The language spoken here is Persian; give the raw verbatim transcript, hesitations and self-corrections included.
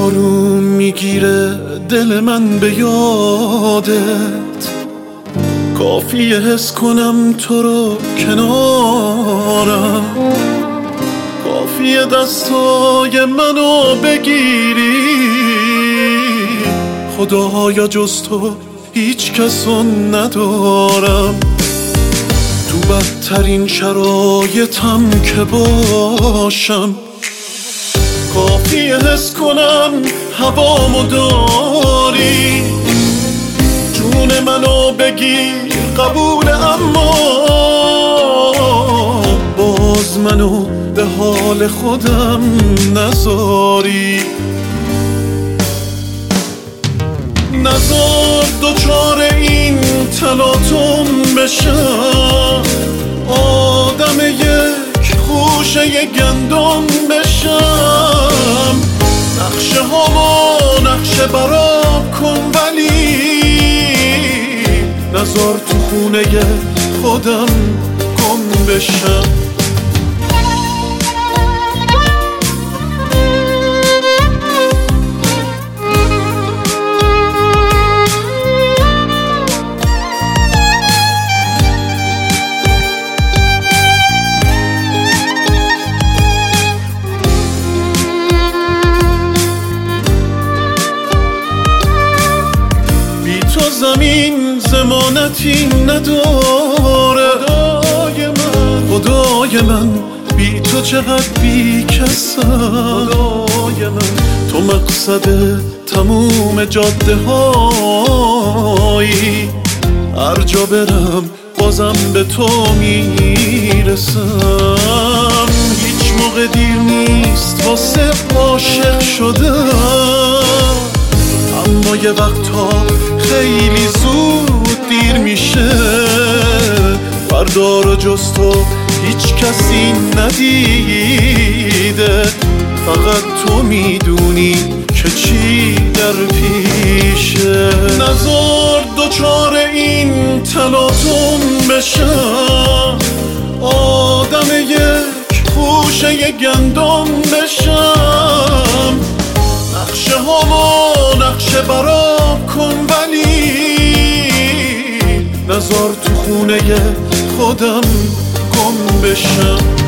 آروم میگیره دل من به یادت، کافیه حس کنم تو رو کنارم، کافیه دستای منو بگیری. خدایا جز تو هیچ کسو ندارم، تو بدترین شرایطم که باشم، کافیه حس کنم هوامو داری. جون منو بگیر قبول، اما باز منو به حال خودم نذاری. نذار دوچار این تلاطم بشم، آدم یک خوشه گندم بشم. نقشه هامو نقشه برام کن، ولی نذار تو خونه خودم گم بشم. زمین ضمانتی نداره، خدای من خدای من بی تو چقدر بی کسم. خدای من تو مقصد تموم جاده هایی، هر جا برم بازم به تو میرسم. هیچ موقع دیر نیست واسه عاشق شدم، اما یه وقتا خیلی زود دیر میشه. فردا رو جز تو هیچ کسی ندیده، فقط تو میدونی که چی در پیشه. نذار دوچار این تلاطم بشم، آدم یک خوشه گندم بشم. نقشه هامو نقشه برام کن، ولی نذار تو خونه خودم گم بشم.